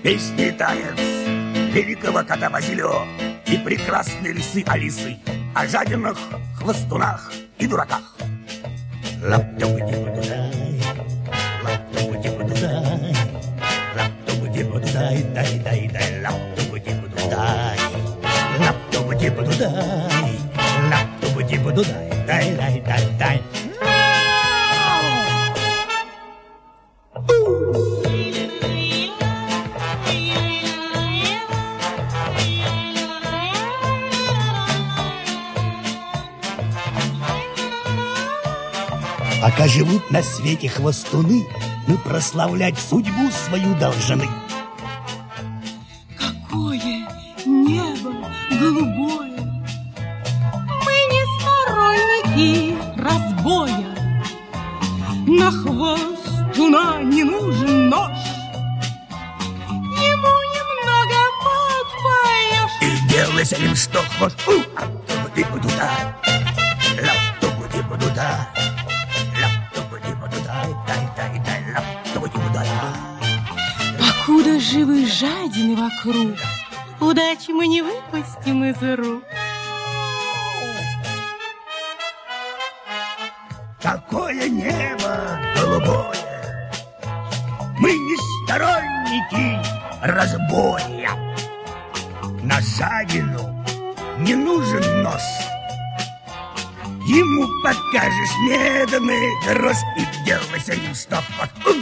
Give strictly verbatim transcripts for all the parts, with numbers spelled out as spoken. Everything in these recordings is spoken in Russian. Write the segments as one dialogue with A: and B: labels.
A: Песни танец великого кота Базилио и прекрасной лисы Алисы о жадинах, хвостунах и дураках. Лап-тупу-типу-дай, лап-тупу-типу-дай, лап-тупу-типу-дай, дай-дай-дай, лап-тупу-типу-дай, лап-тупу-типу-дай, лап-тупу-типу-дай, дай-дай-дай-дай. Пока живут на свете хвостуны, мы прославлять судьбу свою должны.
B: Какое небо голубое! Мы не сторонники разбоя. На хвостуна не нужен нож, ему немного подпоешь.
A: И делайся им что хошь. Лап-тупу-типу-туда, лап-тупу-типу-туда, лап-тупу-типу-туда, дай-дай-дай, лап-тупу-типу-туда.
B: Покуда живы жадины вокруг, удачи мы не выпустим из рук.
A: Какое небо голубое! Мы не сторонники разбоя. На жадину не нужен нож, ему покажешь медный грош. И делайся им что хочешь.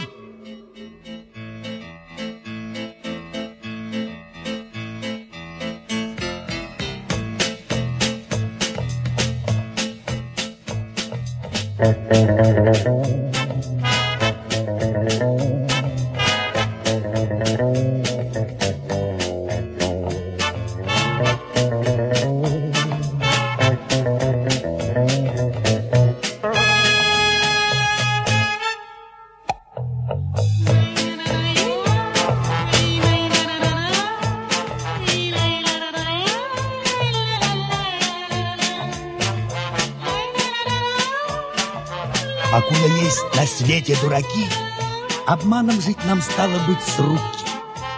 A: Покуда есть на свете дураки, обманом жить нам стало быть с руки.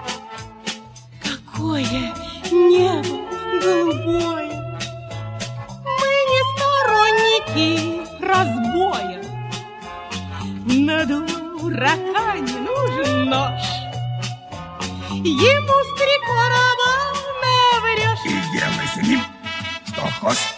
B: Какое небо голубое! Мы не сторонники разбоя. На дурака не нужен нож, ему с три короба наврешь.
A: И делай с ним что хочешь.